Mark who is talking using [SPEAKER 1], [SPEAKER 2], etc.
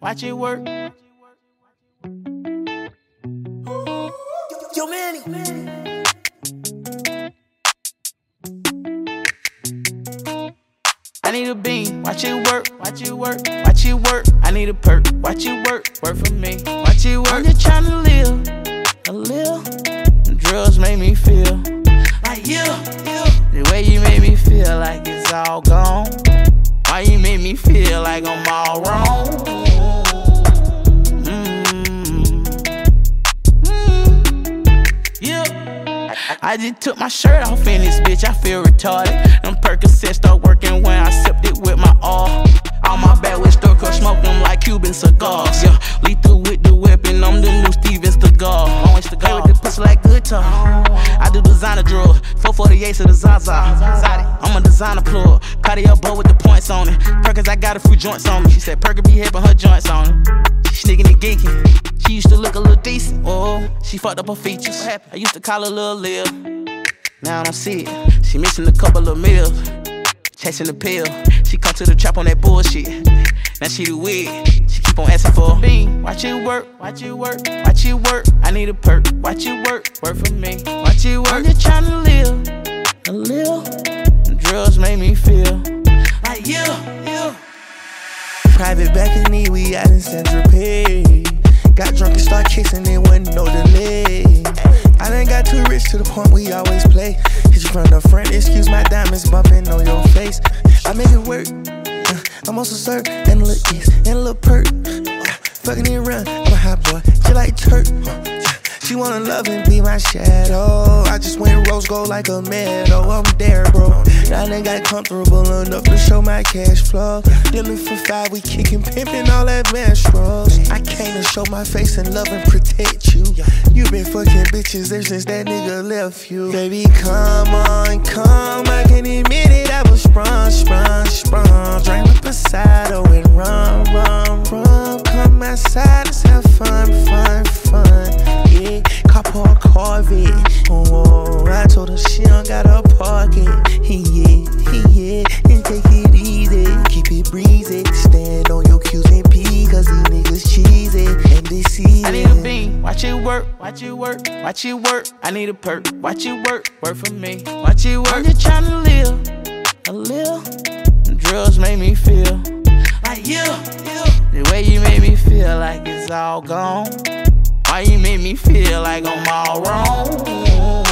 [SPEAKER 1] watch it work.
[SPEAKER 2] Yo, Manny.
[SPEAKER 1] I need a bean, watch it work, watch it work, watch it work. I need a perk, watch it work for me, watch it work. I'm just tryna live, a little. Drugs make me feel like you. The way you make me feel like it's all gone. Why you make me feel like I'm all wrong? Yeah. I just took my shirt off in this bitch, I feel retarded. Them Percocets start working when I sipped it with my all. On my back with store cause smoke them like Cuban cigars. Yeah, lethal with the weapon, I'm the new Steven Seagal. Always the guy with the pussy like good talk. I do designer drugs, 448 to the Zaza. I'm a designer plug, Cartier bow with the points on it. Perkins, I got a few joints on me. She said Perkins be hippin' her joints on it. She sneaking and geeking. She used to look a little decent. Oh, she fucked up her features. I used to call her Lil' Lil. Now I don't see it. She missing a couple of meals. Chasing the pill. She come to the trap on that bullshit. Now she the wig. She keep on asking for a bean. Watch it work, watch it work, watch it work. I need a perk, watch it work for me. Watch it work. I'm just tryna live, a little. Drugs make me feel like you.
[SPEAKER 2] Private balcony, we out in Saint-Tropez. Got drunk and start kissing, it wasn't no delay. I done got too rich to the point we always play. Hit you from the front, excuse my diamonds bumping on your face. I make it work, I'm also served, and a little kiss, and a little perk. Fucking it run, I'm a hot boy, just like Turk. She wanna love and be my shadow. I just went rose gold like a medal. I'm there, bro. Now I got comfortable enough to show my cash flow. Dealing for 5, we kicking, pimping all that menstruals. I came to show my face and love and protect you. You been fucking bitches ever since that nigga left you. Baby, come on, come. I can admit it, I was sprung. Drain up aside, oh, and run. Come outside, let's have fun. Yeah, cop her a Corvette. Oh, I told her she don't gotta park it. Yeah, and take it easy. Keep it breezy. Stand on your Q's and P, cause these niggas cheesy and deceiving.
[SPEAKER 1] I need a bean, watch it work, watch it work, watch it work. I need a perk, watch it work for me. Watch it work. I'm just tryna live, a little. Drugs make me feel like you. The way you make me feel like it's all gone. Why you make me feel like I'm all wrong?